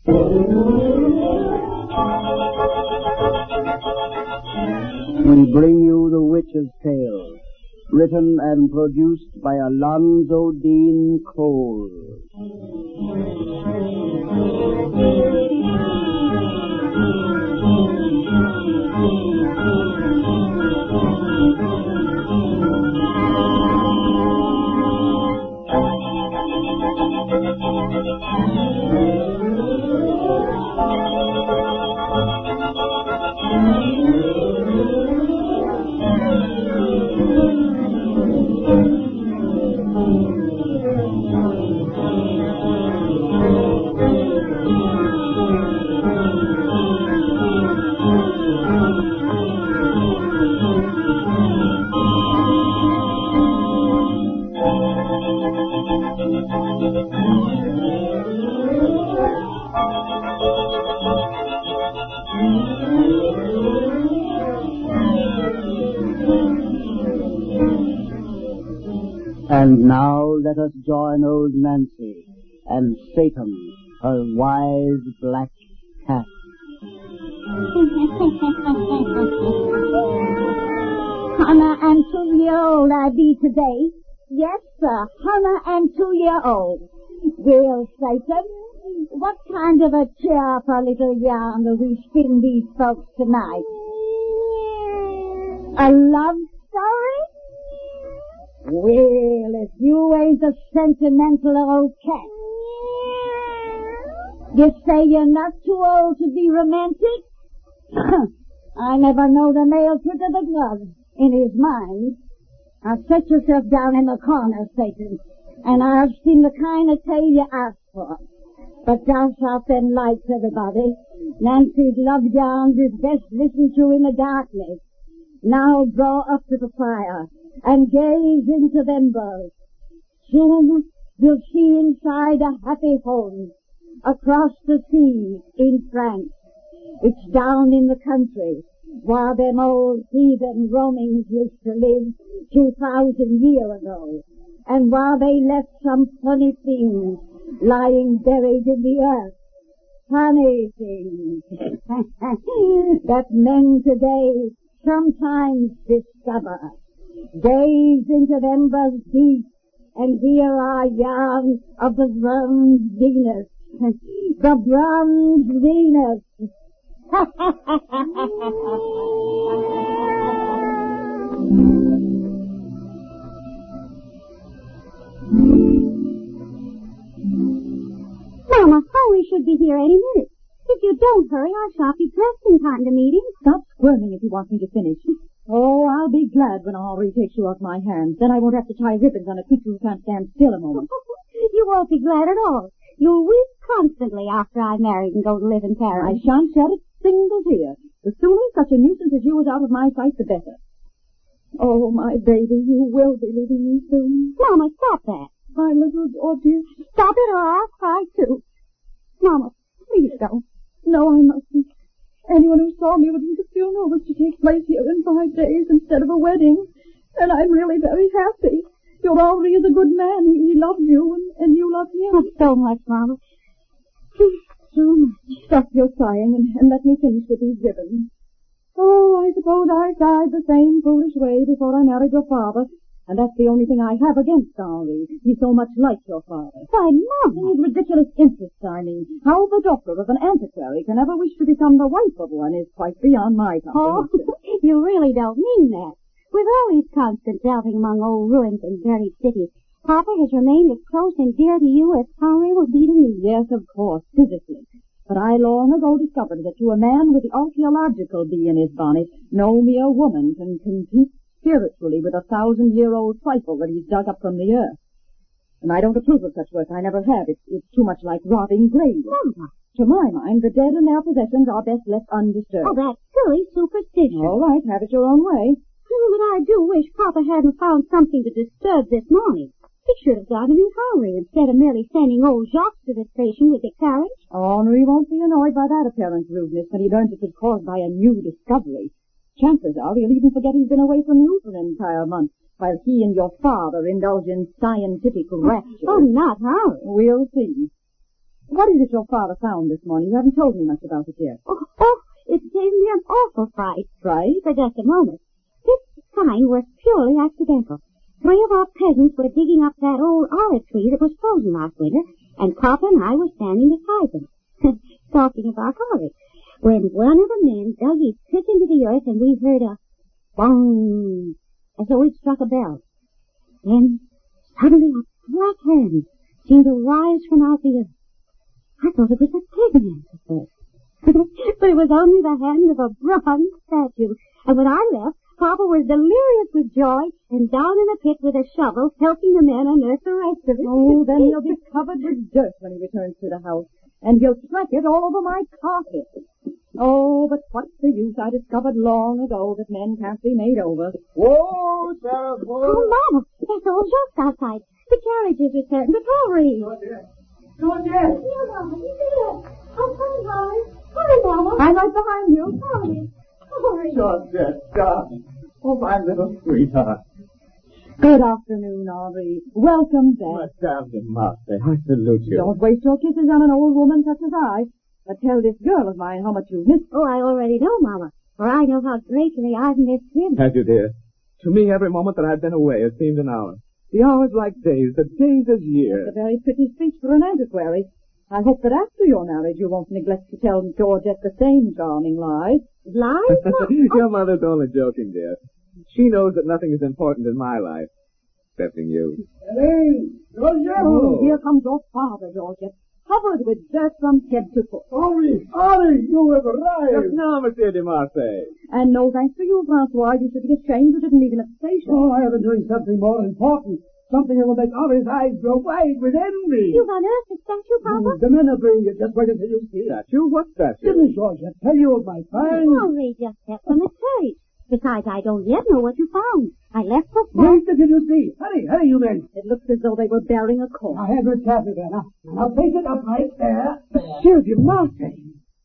We bring you The Witch's Tale, written and produced by Alonzo Dean Cole. And now let us join old Nancy and Satan, her wise black cat. $102 years old I be today. Yes, sir, 102 years old. Well, Satan, what kind of a cheerful little yarn will we spin these folks tonight? A love story? Well, if you ain't a sentimental old cat. You say you're not too old to be romantic? I never know the male trick of the glove in his mind. Now set yourself down in the corner, Satan, and I've seen the kind of tale you asked for. But douse out them lights, everybody. Nancy's love yarns is best listened to in the darkness. Now draw up to the fire and gaze into them bulbs. Soon you'll see inside a happy home across the sea in France. It's down in the country where them old heathen Romans used to live 2,000 years ago, and where they left some funny things lying buried in the earth. Funny things that men today sometimes discover. Gaze into them bulbs deep and hear our yarn of the bronze Venus. The bronze Venus. Mama, Holly should be here any minute. If you don't hurry, I shan't be dressed in time to meet him. Stop squirming if you want me to finish. Oh, I'll be glad when Henri takes you off my hands. Then I won't have to tie ribbons on a creature who can't stand still a moment. You won't be glad at all. You'll weep constantly after I'm married and go to live in Paris. I shan't shed a single tear. The sooner such a nuisance as you is out of my sight, the better. Oh, my baby, you will be leaving me soon. Mama, stop that. My little daughter. Stop it or I'll cry too. Mama, please don't. No, I mustn't. Anyone who saw me would think the funeral was to take place here in 5 days instead of a wedding. And I'm really very happy. Your Henri is a good man. He loves you, and you love him. Not so much, Mama. So much. Stop your crying and let me finish with these ribbons. Oh, I suppose I died the same foolish way before I married your father. And that's the only thing I have against Henri. He's so much like your father. Why, Mama. His ridiculous interests, I mean. How the daughter of an antiquary can ever wish to become the wife of one is quite beyond my comprehension. Oh, you really don't mean that. With all these constant delving among old ruins and buried cities, Papa has remained as close and dear to you as Henri will be to me. Yes, of course, physically. But I long ago discovered that to a man with the archaeological bee in his bonnet, no mere woman can compete spiritually with a 1,000-year-old trifle that he's dug up from the earth. And I don't approve of such work. I never have. It's too much like robbing graves. Mama. To my mind, the dead and their possessions are best left undisturbed. Oh, that's silly superstition. All right, have it your own way. But I do wish Papa hadn't found something to disturb this morning. He should have gotten in Henri instead of merely sending old Jacques to the station with the carriage. Henri won't be annoyed by that apparent rudeness when he learns it was caused by a new discovery. Chances are he'll even forget he's been away from you for an entire month, while he and your father indulge in scientific rapture. Oh, not Henri. We'll see. What is it your father found this morning? You haven't told me much about it yet. Oh, it gave me an awful fright. Right? For just a moment. This find was purely accidental. 3 of our peasants were digging up that old olive tree that was frozen last winter, and Papa and I were standing beside them, talking about olives, when one of the men dug his pick into the earth and we heard a bong, as though he'd struck a bell. Then, suddenly, a black hand seemed to rise from out the earth. I thought it was a pig man at first. But it was only the hand of a bronze statue. And when I left, Papa was delirious with joy and down in the pit with a shovel helping the men unearth the rest of it. Oh, then he'll be covered with dirt when he returns to the house. And he'll track it all over my carpet. Oh, but what's the use? I discovered long ago that men can't be made over. Whoa, Sarah, whoa. Oh, Mama, there's old Jacques outside. The carriage is returned. The Tory. Georgette. Here, Mama, he's here. I'm coming, Holly. Hurry, Mama. I'm right behind you. Hurry. Hurry. Georgette, darling. Oh, my little sweetheart. Good afternoon, Henri. Welcome back. Madame de Marsay, I salute you. Don't waste your kisses on an old woman such as I. But tell this girl of mine how much you've missed. Oh, I already know, Mama, for I know how greatly I've missed him. Have you, dear? To me, every moment that I've been away has seemed an hour. The hours like days, the days as years. It's a very pretty speech for an antiquary. I hope that after your marriage you won't neglect to tell Georgette the same charming lies. Lies? Your mother's only joking, dear. She knows that nothing is important in my life, excepting you. Hey, Georgette! Oh, here comes your father, Georgette, covered with dirt from head to foot. Henri, you have Just arrived! now, Monsieur de Marsay. And no thanks to you, Francois. You should be ashamed you didn't meet him at the station. Oh, I have been doing something more important. Something that will make Henri's eyes grow wide with envy. You've unearthed the statue, Papa? The men are bringing it. Just wait until you see it. Statue? What statue? Didn't Georgette tell you of my find? Only just stepped from the carriage. Besides, I don't yet know what you found. I left for Wait until you see. Hurry, you men. It looks as though they were bearing a corpse. Now, have your taffy there. Now, face it up right there. Monsieur de Marsay.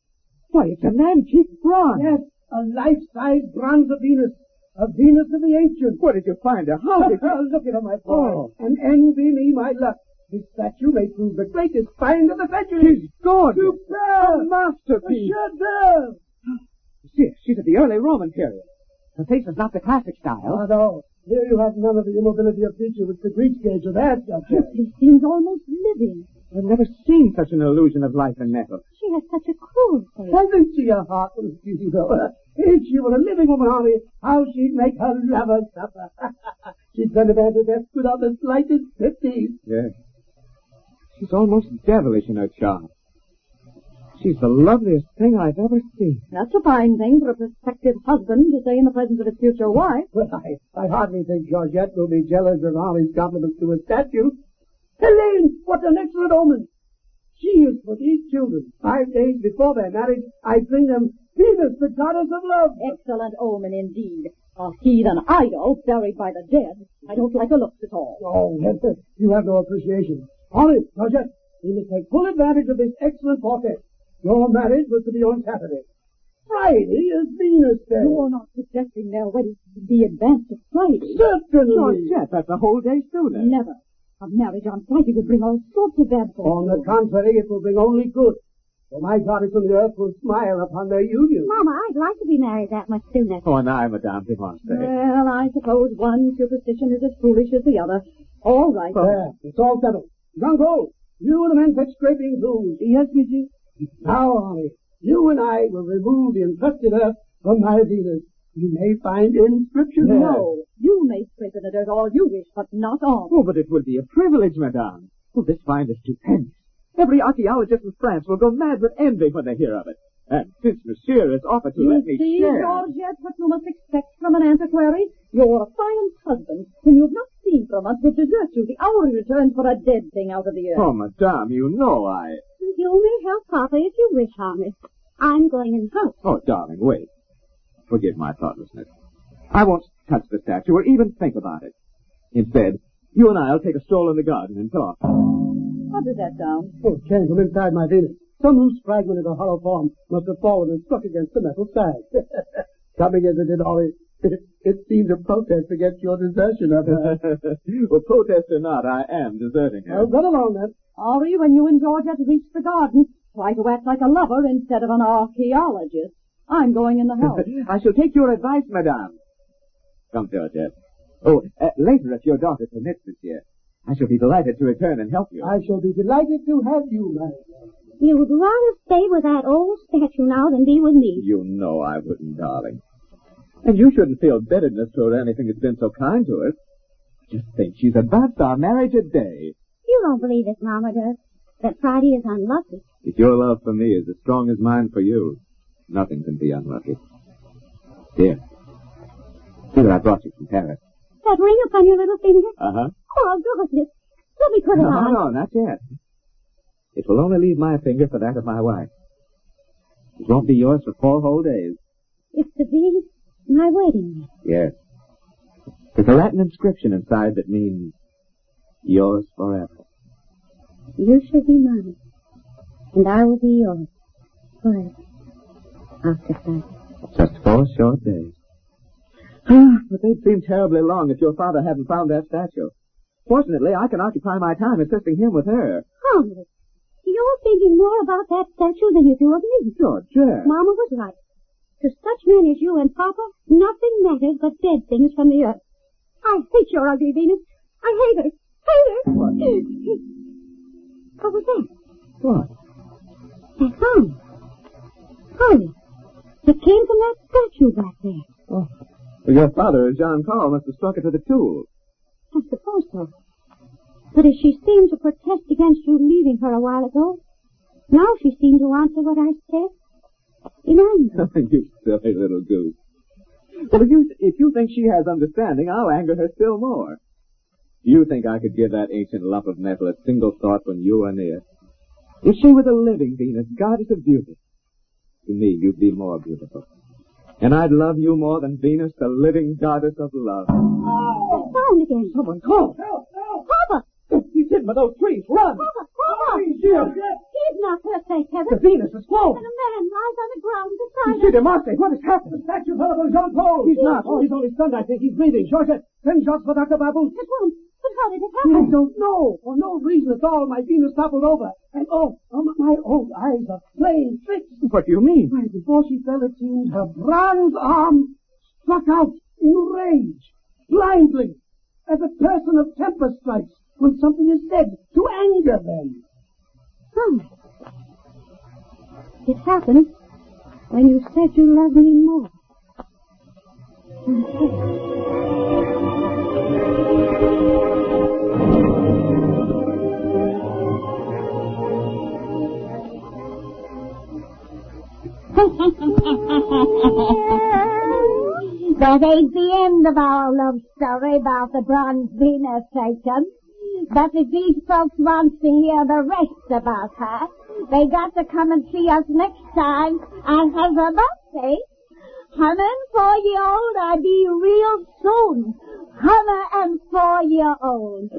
Why, it's an antique bronze. Yes, a life-size bronze of Venus. A Venus of the ancients. Where did you find her? How did you... Look at her, my boy. And envy me my luck. This statue may prove the greatest find of the century. She's gorgeous. Superb. A masterpiece. A chef-d'oeuvre. She's of the early Roman period. Her face is not the classic style. Oh, no. Here you have none of the immobility of feature which the Greeks gave to that subject. He seems almost living. I've never seen such an illusion of life and metal. She has such a cruel face. Hasn't she a heart full of beauty, though? If she were a living woman, Henri, how she'd make her lover suffer. She'd send a man to death without the slightest pity. Yes. She's almost devilish in her charm. She's the loveliest thing I've ever seen. That's a fine thing for a prospective husband to say in the presence of his future wife. Well, I hardly think Georgette will be jealous of Henri's compliments to a statue. Helene, what an excellent omen! She is for these children. 5 days before their marriage, I bring them Venus, the goddess of love. Excellent omen indeed. A heathen idol buried by the dead. I don't like the looks at all. Oh, you have no appreciation. Henri, Georgette, we must take full advantage of this excellent forfeit. Your marriage was to be on Saturday. Friday is Venus Day. You're not suggesting their wedding to be advanced to Friday. Certainly. Georgette, that's a whole day sooner. Never. A marriage on Friday would bring all sorts of bad fortune. On the contrary, it will bring only good. For my goddess on the earth will smile upon their union. Mama, I'd like to be married that much sooner. Oh, and I, Madame de Marsay. Well, I suppose one superstition is as foolish as the other. All right. There, it's all settled. Drongo, you and the men fetch scraping tools. Yes, monsieur. Now, Henri, you and I will remove the encrusted earth from my Venus. You may find inscriptions. No, you may scrape in the dirt all you wish, but not on. Oh, but it will be a privilege, Madame. Oh, this find is stupendous. Every archaeologist in France will go mad with envy when they hear of it. And since Monsieur has offered to let me see, share... Georgette, what you must expect from an antiquary. Your affianced husband, whom you've not seen for a month, will desert you the hour he returns for a dead thing out of the earth. Oh, Madame, you know I... You may help Papa if you wish, Henri. I'm going in the house. Oh, darling, wait. Forgive my thoughtlessness. I won't touch the statue or even think about it. Instead, you and I'll take a stroll in the garden and talk. How does that sound? Oh, it came from inside my Venus. Some loose fragment of a hollow form must have fallen and struck against the metal side. Coming as it did, Henri, it seemed a protest against your desertion of her. Well, protest or not, I am deserting her. Well, run along then. Sorry, when you and Georgette reach the garden, try to act like a lover instead of an archaeologist. I'm going in the house. I shall take your advice, madame. Come, Georgette. Oh, later, if your daughter permits, monsieur, I shall be delighted to return and help you. I shall be delighted to help you, madam. You would rather stay with that old statue now than be with me. You know I wouldn't, darling. And you shouldn't feel bitterness toward anything that's been so kind to us. Just think, she's advanced our marriage a day. You don't believe it, Mama does, that Friday is unlucky. If your love for me is as strong as mine for you, nothing can be unlucky. Dear, see that I brought you from Paris. That ring upon your little finger? Uh-huh. Oh, goodness. Let me put it on. No, not yet. It will only leave my finger for that of my wife. It won't be yours for 4 whole days. It's to be my wedding ring. Yes. There's a Latin inscription inside that means, yours forever. You shall be mine, and I will be yours forever. After that. Just 4 short days. But they'd seem terribly long if your father hadn't found that statue. Fortunately, I can occupy my time assisting him with her. Holmes, you're thinking more about that statue than you do of me. Georgette. Mama was right. To such men as you and Papa, nothing matters but dead things from the earth. I hate your ugly Venus. I hate her. Hate her. What? What was that? What? That sound. Holmes, it came from that statue back there. Oh. Well, your father, Jean Paul, must have struck it with a tool. I suppose so. But as she seemed to protest against you leaving her a while ago, now she seemed to answer what I said in anger. You silly little goose. Well, if you think she has understanding, I'll anger her still more. Do you think I could give that ancient lump of metal a single thought when you are near? If she were the living Venus, goddess of beauty, to me you'd be more beautiful. And I'd love you more than Venus, the living goddess of love. The sound again. Someone call. Help! Help! Papa! He's hidden by those trees. Run! Papa! Please, dear. He's not hurt, thank heaven. The Venus is And flown. a man lies on the ground beside Monsieur him. de Marseille, what has happened? The statue fell upon Jean-Paul. He's not. Oh, he's only stunned, I think. He's breathing. Georgette, send shots for Dr. Baboon. At once. But how did it I happen? don't know. For no reason at all, my Venus toppled over. And my old eyes are playing tricks. What do you mean? Why, before she fell, it seemed her bronze arm struck out in rage, blindly, as a person of temper strikes when something is said to anger them. It happened when you said you loved me more. That ain't the end of our love story about the bronze Venus, Satan. But if these folks wants to hear the rest about her, they got to come and see us next time on her birthday. Hummin' 4-year-old, I'll be real soon. Hummer and 4-year-old.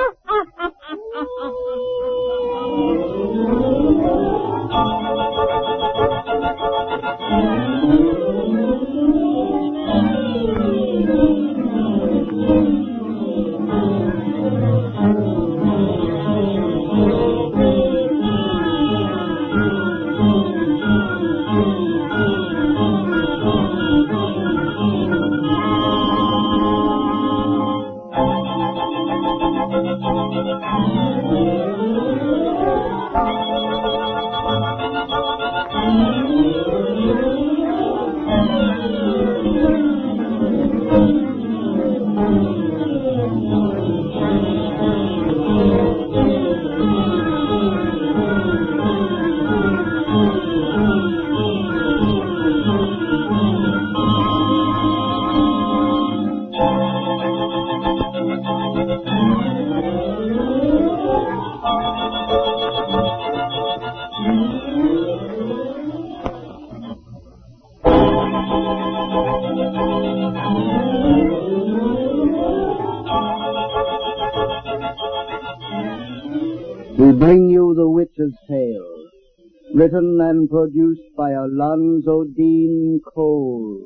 We bring you The Witch's Tale, written and produced by Alonzo Dean Cole.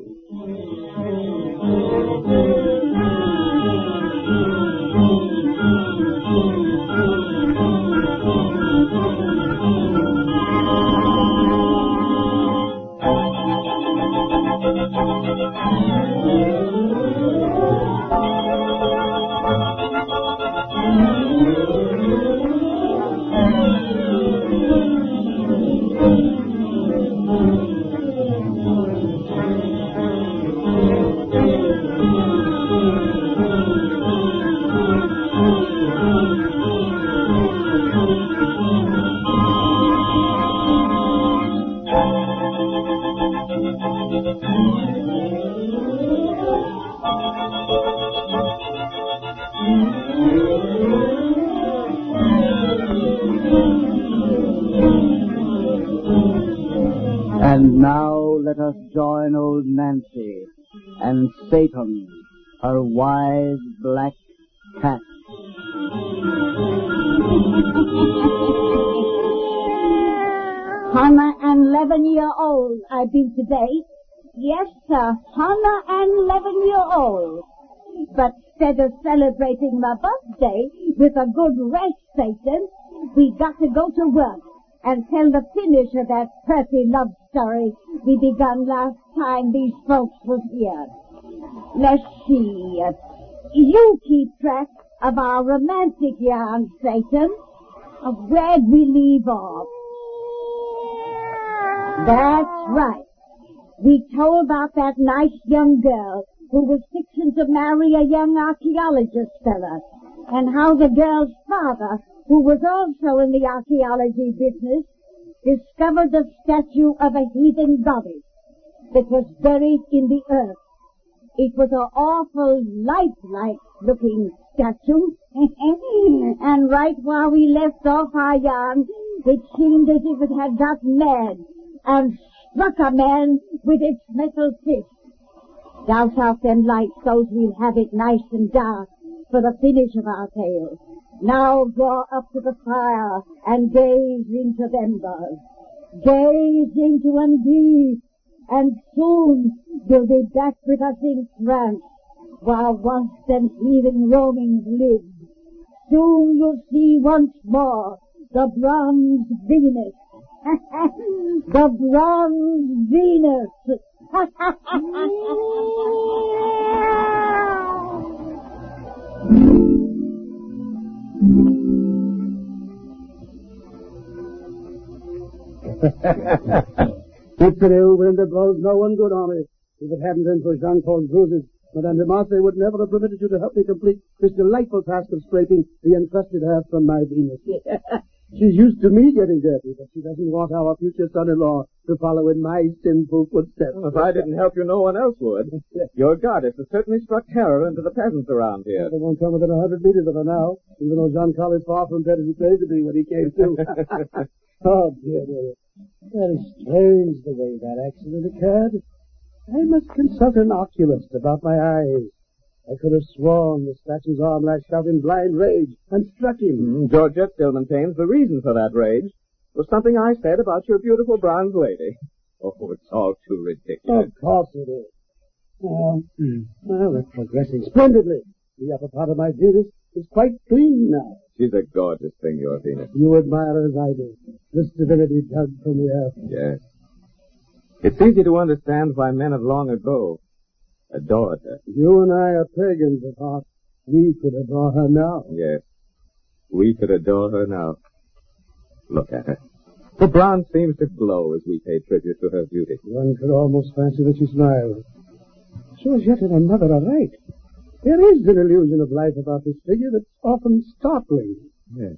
And now let us join old Nancy and Satan, her wise black cat. 111-year-old I've been today. Yes, sir, 111-year-old. But instead of celebrating my birthday with a good rest, Satan, we got to go to work and tell the finish of that pretty love story we begun last time these folks was here. Let's see. You keep track of our romantic yarn, Satan. Where'd we leave off? That's right. We told about that nice young girl who was fixing to marry a young archaeologist fella, and how the girl's father, who was also in the archaeology business, discovered the statue of a heathen goddess that was buried in the earth. It was an awful lifelike looking statue, and right while we left off our yarn, it seemed as if it had got mad and struck a man with its metal fist. Douse out them lights, so's we'll have it nice and dark for the finish of our tale. Now draw up to the fire and gaze into them embers. Gaze into 'em deep, and soon you'll be back with us in France, while once them heathen Romans lived. Soon you'll see once more the bronze Venus. The bronze Venus. It's an ill wind that blows no one good on it. If it hadn't been for Jean-Paul's bruises, Madame de Marsay would never have permitted you to help me complete this delightful task of scraping the encrusted earth from my Venus. She's used to me getting dirty, but she doesn't want our future son-in-law to follow in my sinful footsteps. Well, if I didn't help you, no one else would. Your goddess has certainly struck terror into the peasants around here. They won't come within 100 meters of her now, even though Jean-Paul is far from dead as he claimed to be when he came to. Oh, dear. Very strange the way that accident occurred. I must consult an oculist about my eyes. I could have sworn the statue's arm lashed out in blind rage and struck him. Georgette still maintains the reason for that rage was something I said about your beautiful bronze lady. Oh, it's all too ridiculous. Of course it is. Well, we're progressing splendidly. The upper part of my Venus is quite clean now. She's a gorgeous thing, your Venus. You admire her as I do. This divinity dug from the earth. Yes. It's easy to understand why men of long ago adored her. You and I are pagans at heart. We could adore her now. Yes. We could adore her now. Look at her. The bronze seems to glow as we pay tribute to her beauty. One could almost fancy that she smiles. Shows yet another aright. There is an illusion of life about this figure that's often startling. Yes.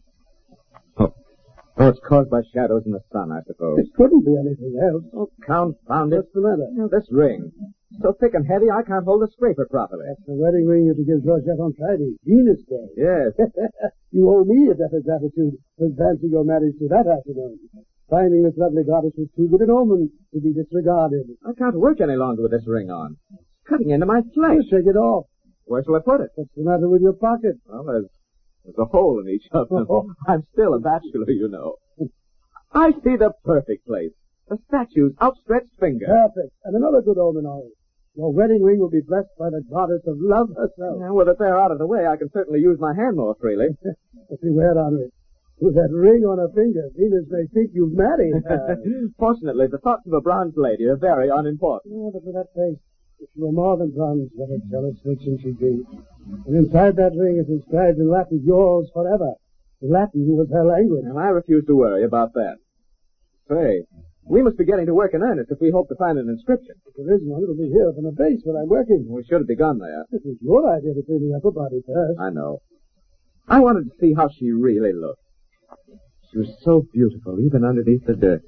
Oh, it's caused by shadows in the sun, I suppose. It couldn't be anything else. Oh, confound it. What's the matter? This ring. So thick and heavy, I can't hold the scraper properly. That's the wedding ring you're to give Georgette on Friday, Venus Day. Yes. You owe me a debt of gratitude for advancing your marriage to that afternoon. Finding this lovely goddess was too good an omen to be disregarded. I can't work any longer with this ring on. It's cutting into my flesh. Shake it off. Where shall I put it? What's the matter with your pocket? Well, there's a hole in each of them. I'm still a bachelor, you know. I see the perfect place. The statue's outstretched finger. Perfect. And another good omen, Ollie. Your wedding ring will be blessed by the goddess of love herself. Now, with it there out of the way, I can certainly use my hand more freely. But beware, Henri. With that ring on her finger, Venus may think you've married her. Fortunately, the thoughts of a bronze lady are very unimportant. Oh, but with that face, if she were more than bronze, what a jealous fiction she'd be. And inside that ring is inscribed in Latin, yours forever. Latin was her language. And I refuse to worry about that. Say, we must be getting to work in earnest if we hope to find an inscription. If there is one, it'll be here from the base where I'm working. We should have begun there. It was your idea to clean the upper body first. I know. I wanted to see how she really looked. She was so beautiful, even underneath the dirt.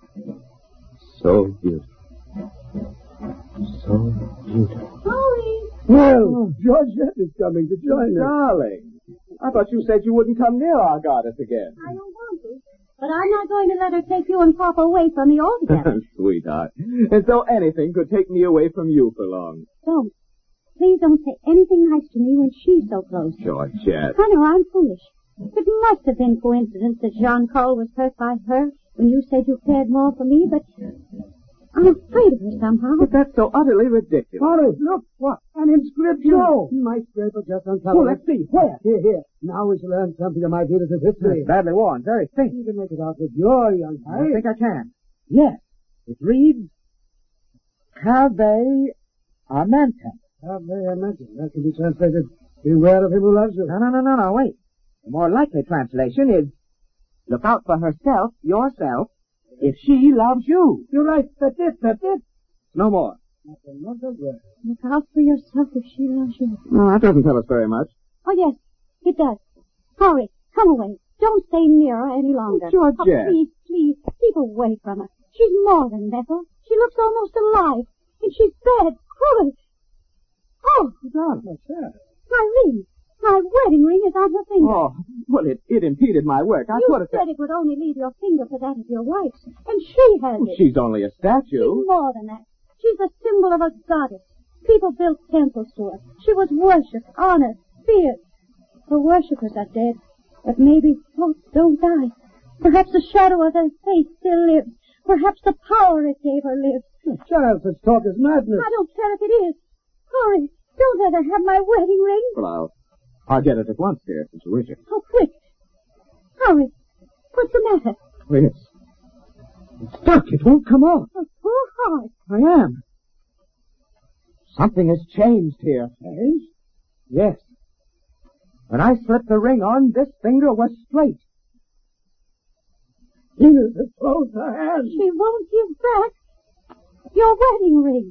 So beautiful. So beautiful. Hurry! Well, Georgette is coming to join us. Darling, I thought you said you wouldn't come near our goddess again. I don't want to. But I'm not going to let her take you and Papa away from me altogether. Sweetheart. And so anything could take me away from you for long. Don't. Please don't say anything nice to me when she's so close. Georgette. I know I'm foolish. It must have been coincidence that Jean-Paul was hurt by her when you said you cared more for me, but I'm afraid of her somehow. But that's so utterly ridiculous. Horace, look, what? An inscription. No. My scraper just uncovered. Well, let's see. Where? Here. Now we shall learn something of my Venus' history. It's badly worn, very faint. You can make it out with your young eye. I think I can. Yes. It reads, Cave Amentum. That can be translated, beware of him who loves you. No, wait. The more likely translation is, look out for herself, yourself, if she loves you. You're right. That's it. No more. Not another word. Look out for yourself if she loves you. No, that doesn't tell us very much. Oh, yes, it does. Hurry, come away. Don't stay near her any longer. Georgette. Oh, please, keep away from her. She's more than Ethel. She looks almost alive. And she's dead. Hurry. Oh, God, what's that? my ring. My wedding ring is on her finger. Oh, well, it impeded my work. I You thought said it would only leave your finger for that of your wife's. And she has it. She's only a statue. She's more than that. She's a symbol of a goddess. People built temples to her. She was worshipped, honored, feared. Her worshippers are dead, but maybe folks don't die. Perhaps the shadow of their faith still lives. Perhaps the power it gave her lives. Child, such talk is madness. I don't care if it is. Hurry, don't let her have my wedding ring. Well, I'll get it at once, dear, since you wish it. Oh, quick. Hurry. What's the matter? Yes. It's stuck. It won't come off. Oh, poor heart. I am. Something has changed here. Changed? Yes. When I slipped the ring on, this finger was straight. Venus has closed her hand. She won't give back your wedding ring.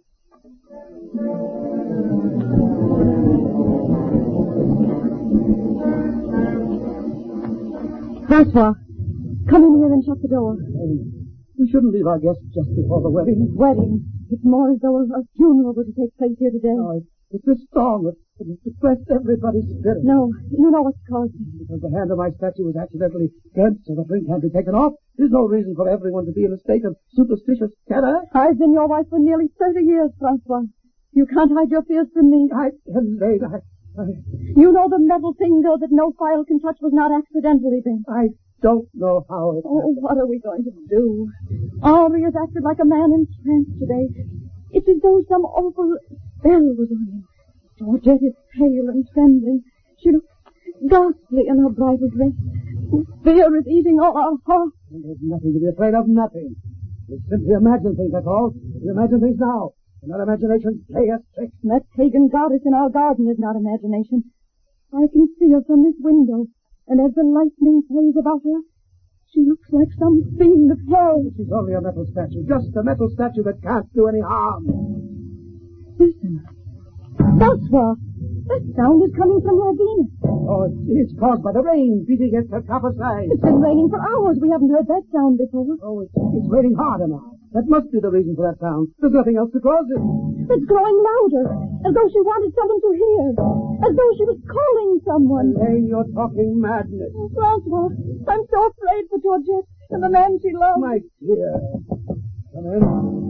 Francois, come in here and shut the door. We shouldn't leave our guests just before the wedding. Wedding. It's more as though a funeral were to take place here today. No, it's this storm that has depressed everybody's spirit. No, you know what's caused it. Because the hand of my statue was accidentally burnt so the ring can't be taken off. There's no reason for everyone to be in a state of superstitious terror. I've been your wife for nearly 30 years, Francois. You can't hide your fears from me. Elaine, You know the metal finger that no file can touch was not accidentally bent. I don't know how it Oh, what are we going to do? Henri has acted like a man in trance today. It's as though some awful spell was on him. Georgette is pale and trembling. She looks ghastly in her bridal dress. Fear is eating all our hearts. There's nothing to be afraid of, nothing. We simply imagine things, that's all. We imagine things now. And our imaginations play us tricks. That pagan goddess in our garden is not imagination. I can see her from this window, and as the lightning plays about her, she looks like some fiend of hell. She's only a metal statue, just a metal statue that can't do any harm. Listen. Francois, that sound is coming from your Venus. Oh, it's caused by the rain beating against her copper sides. It's been raining for hours. We haven't heard that sound before. Oh, it's raining harder now. That must be the reason for that sound. There's nothing else to cause it. It's growing louder, as though she wanted someone to hear, as though she was calling someone. Elaine, you're talking madness. Oh, Francois, I'm so afraid for Georgette and the man she loves. My dear. Come in.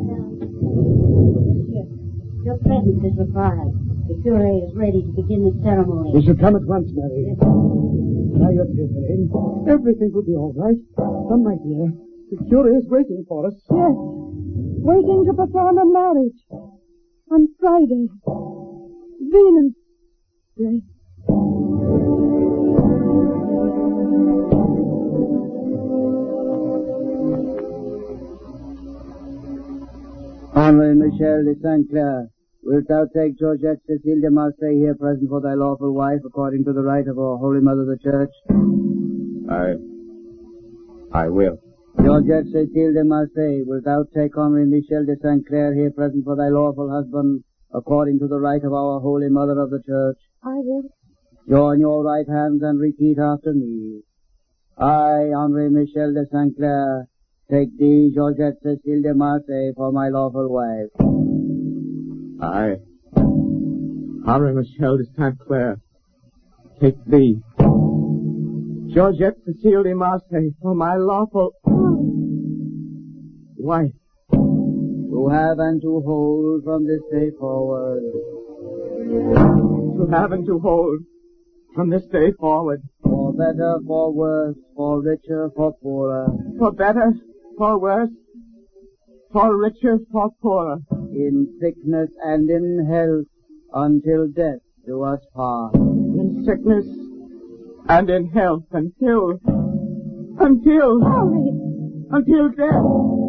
Your presence is required. The curé is ready to begin the ceremony. We should come at once, Mary. Now you're safe, Elaine. Everything will be all right. Come, my dear. The curé is waiting for us. Yes, waiting to perform a marriage on Friday. Venus Day. Henri Michel de Saint Clair, wilt thou take Georgette Cécile de Marseille here present for thy lawful wife, according to the right of our Holy Mother the Church? I will. Georgette Cécile de Marseille, wilt thou take Henri Michel de Saint Clair here present for thy lawful husband, according to the right of our Holy Mother of the Church? I will. Join your right hands and repeat after me. I, Henri Michel de Saint Clair, take thee, Georgette Cécile de Marseille, for my lawful wife. I, Henri Michel de Saint Clair, take thee, Georgette Cecile de Marseille, for my lawful wife. To have and to hold from this day forward. To have and to hold from this day forward. For better, for worse, for richer, for poorer. For better, for worse, for richer, for poorer. In sickness and in health, until death do us part. In sickness and in health, until death.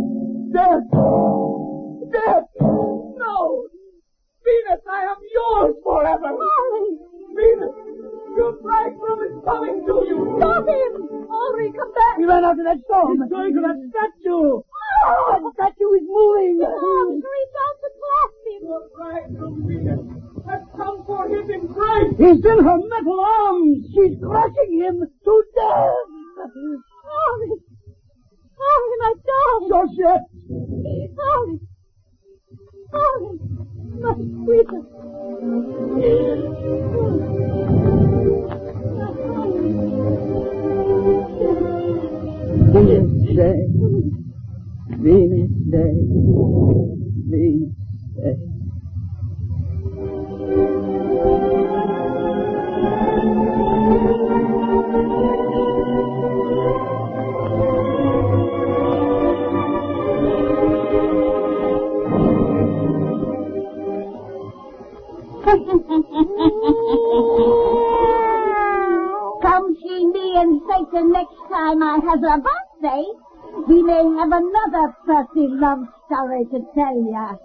Death! No! Venus, I am yours forever! Ollie! Venus, your bridegroom is coming to you! Stop him! Ollie, come back! He ran out of that storm. He's going to that statue! That statue is moving. Oh, reach out to clasp him! Your bridegroom, Venus, has come for his embrace! He's in her metal arms. She's crushing him to death. Ollie! Ollie, my dog! Georgette! Ollie! Ollie! My sweetheart! Venus day, Venus day, Venus day. Come see me and Satan next time I has a birthday. We may have another pretty love story to tell ya.